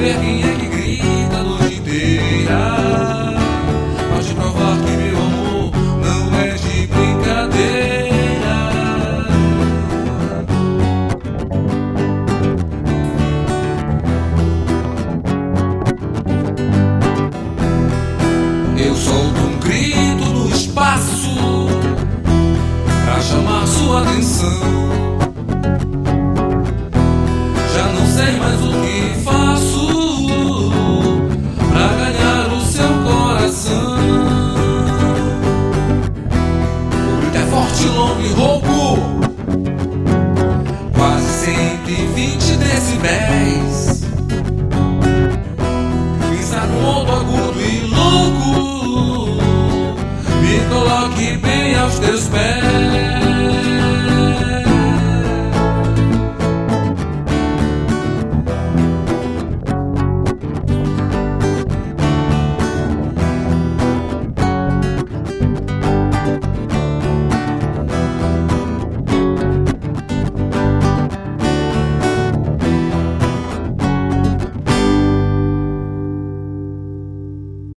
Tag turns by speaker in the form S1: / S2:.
S1: ver quem é que grita a noite inteira. Pode provar que meu amor não é de brincadeira. Eu solto um grito no espaço pra chamar sua atenção. Já não sei mais o que faço pra ganhar o seu coração. O grito é forte, longo e rouco, quase 120 decibéis.